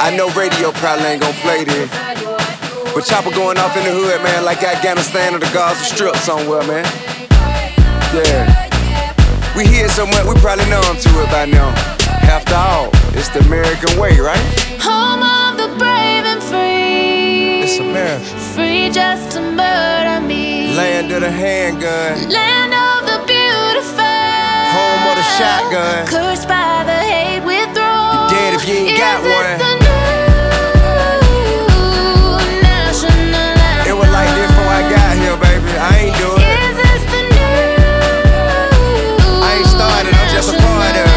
I know radio probably ain't gon' play this, but chopper going off in the hood, man, like Afghanistan or the Gaza Strip somewhere, man. Yeah. We hear so much, we probably know I'm to it by now. After all, it's the American way, right? Home of the brave and free. It's America. Free just to murder me. Land of the handgun. Land of the beautiful. Home of the shotgun. Cursed by the hate withdrawn. You're dead if you ain't got one. The new national anthem? It was like this before I got here, baby. I ain't do it. Is this the new I ain't started, I'm just a part of it.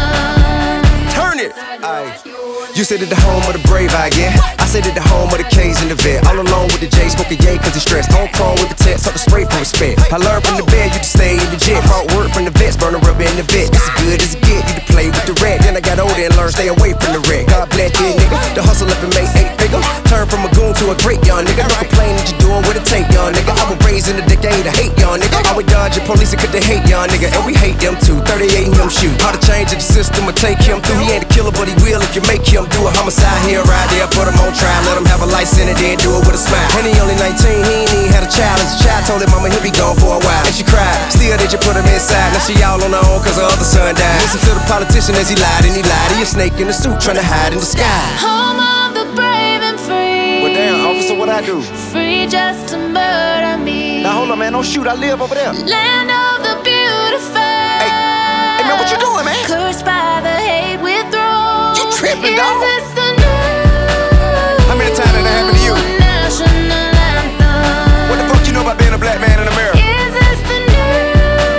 Turn it. Aye. You said it the home of the brave, I get. I said it the home of the K's and the vet. All alone with the J, smoking yay cause he's stressed. Home chrome with the text, up the spray for respect. I learned from the bed, you to stay in the jet. Brought word from the vets, burning rubber in the vet. It's as good as it get, you to play with the red. Then I got older and learned, stay away from the wreck. God bless you, nigga. The hustle up and make 8 figures. Turn from a goon to a great young nigga. No complain that you doing what it take, young nigga. I was raised in a decade of hate, young nigga. I would dodge the police cause they hate young nigga. And we hate them too, 38 him shoot. How to change the system or take him through. He ain't a killer but he will if you make him do a homicide. Here right there, put him on trial. Let him have a life sentence, then do it with a smile. And he only 19, he ain't even had a child. As a child told him mama he'll be gone for a while. And she cried, still did you put him inside. Now she all on her own cause her other son died. Listen to the politician as he lied and he lied. He a snake in the suit trying to hide in the sky. Home of the brave and free. Well damn, officer, what I do? Free just to murder me. Now hold on, man, don't shoot, I live over there. Land of the beautiful. Hey man, what you doing, man? Cursed by the hate withdrawn. You tripping, dog? Is this the new How many times did that happen to you? national anthem? What the fuck you know about being a black man in America? Is this the new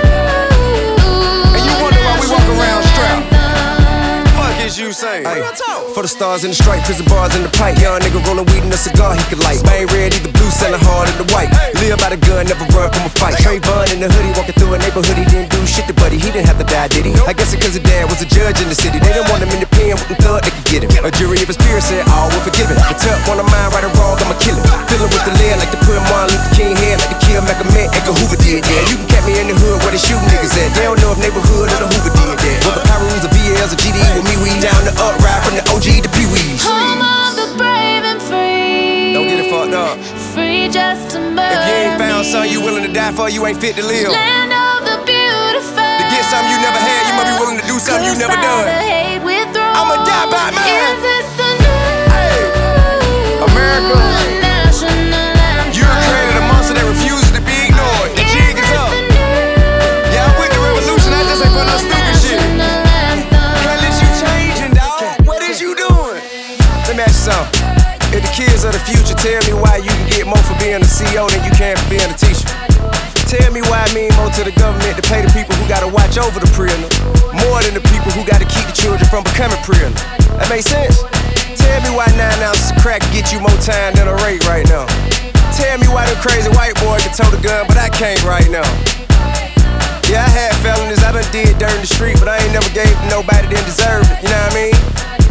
And you wonder why we walk around strapped? anthem? Fuck is you saying? Hey, for the stars in the stripe, prison bars in the pipe. Young nigga rolling weed in a cigar he could light. Spain red, either blue, selling hard in the white. Live by the gun, never run from a fight. Trayvon in the hoodie, walking through a neighborhood. He didn't do shit to buddy, he didn't have to die, did he? I guess it cause his dad was a judge in the city. They didn't want him in the pen, wouldn't thought they could get him. A jury of his peers said all were forgiven. The tuck one of mine, right or wrong, I'ma kill him. Fillin' with the lead like to put Martin Luther King head, like to kill Malcolm X, Edgar Hoover did, yeah. You can catch me in the hood where they shoot niggas at. They don't know if neighborhood or the Hoover did that. Whether Pyrus or VLs or GD with me, we down the up ride from the OG to Pee-wees. Home of the brave and free. Don't get it fucked up. Free just to murder If you ain't found me. something you willing to die for, you ain't fit to live. Land of the beautiful. To get something you never had, you must be willing to do something you never done. I'ma die by mine. Is this the new America, national anthem? you created a monster that refuses to be ignored. The jig is up. Yeah, I'm with the revolution, I just ain't for no stupid shit. Hell is you changing, dog? What is you doing? Let me ask you something. If the kids of the future tell me why you can get more for being a CEO than you can for being a teacher, tell me why I mean more to the government to pay the people who gotta watch over the prisoner more than the people who gotta keep the children from becoming prisoner. That make sense? Tell me why 9 ounces of crack get you more time than a rape right now. Tell me why them crazy white boys can tote a gun, but I can't right now. Yeah, I had felonies, I done did dirt in the street, but I ain't never gave to nobody that didn't deserve it, you know what I mean?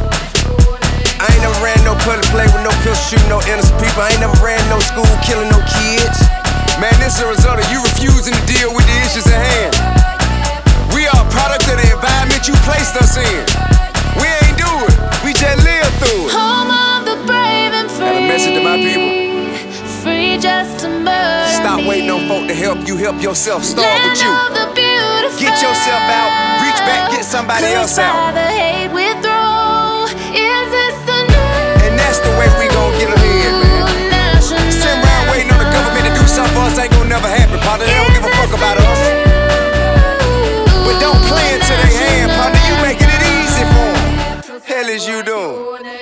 I ain't never ran no public play with no pistol shooting no innocent people. I ain't never ran no school killing no kids. Man, this is a result of you refusing to deal with the issues at hand. We are a product of the environment you placed us in. We ain't do it, we just live through it. Home of the brave and free. Got a message to my people. Free just to murder Stop me. waiting on folk to help you, help yourself. Start Land with you. of the beautiful. Get yourself out, reach back, get somebody else Cursed out. by the hate withdrawn. Is this the new And that's the way we gon' get ahead, man. national Sitting around waiting on the government to do something for us ain't gon' never happen, partner. They don't give a fuck about us. But don't play into their hand, partner. You making it easy for them. Hell is you doing?